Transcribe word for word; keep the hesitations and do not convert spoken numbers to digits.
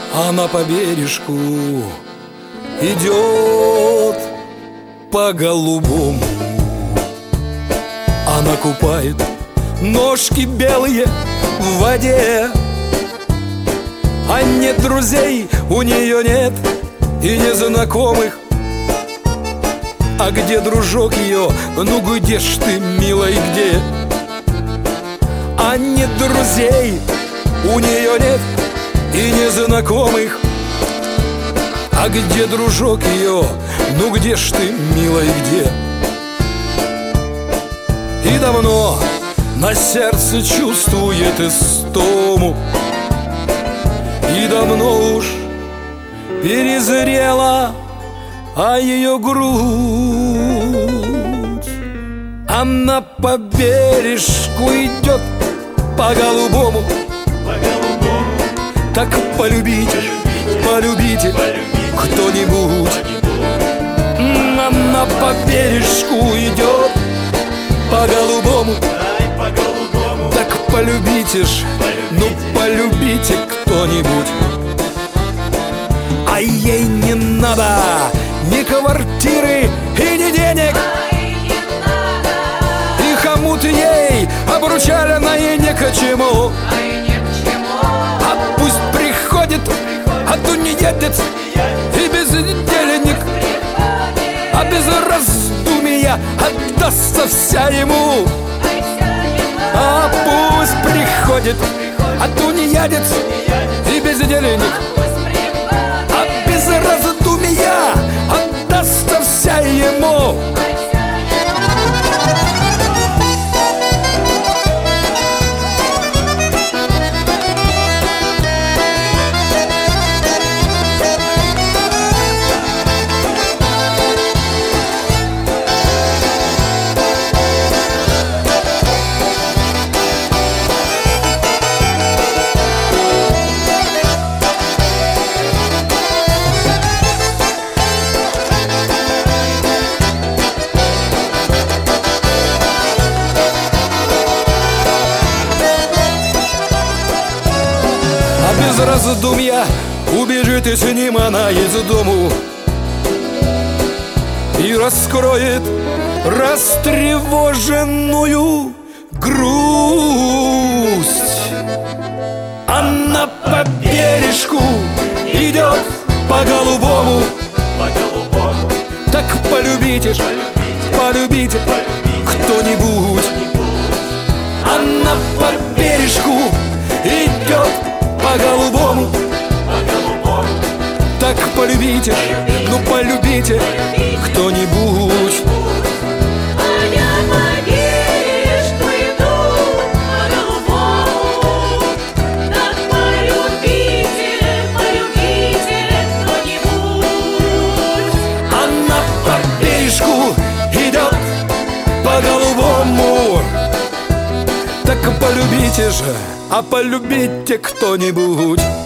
Она по бережку идет по голубому. Она купает ножки белые в воде, а нет друзей у нее нет и незнакомых. А где дружок ее? Ну где ж ты, милый, где? А нет друзей у нее нет и незнакомых. А где дружок ее? Ну где ж ты, милый, где? И давно на сердце чувствует истому, и давно уж перезрела, а ее грудь. Она по бережку идет по голубому, по голубому. Так полюбите, полюбите, кто-нибудь. Она по бережку идет по голубому, Ай, по голубому. так полюбите ж, ну полюбите кто-нибудь. А ей не надо ни квартиры и ни денег, и хомут ей обручальное ни к чему. А пусть приходит, а то не едет и бездельник, а без раздумия отдастся вся ему. А пусть приходит, а то не едет и бездельник, а без раздумия отдастся вся ему. Без раздумья убежит и с ним она из дому и раскроет растревоженную грусть. Она по бережку идет по голубому, по голубому. Так полюбите ж, полюбите кто-нибудь. Она по бережку идет по голубому, по голубому. так полюбите, ну полюбите кто-нибудь. А я по бережку иду по голубому, так полюбите, полюбите кто-нибудь. Она по бережку идет по голубому, так полюбите же, а полюбите кто-нибудь.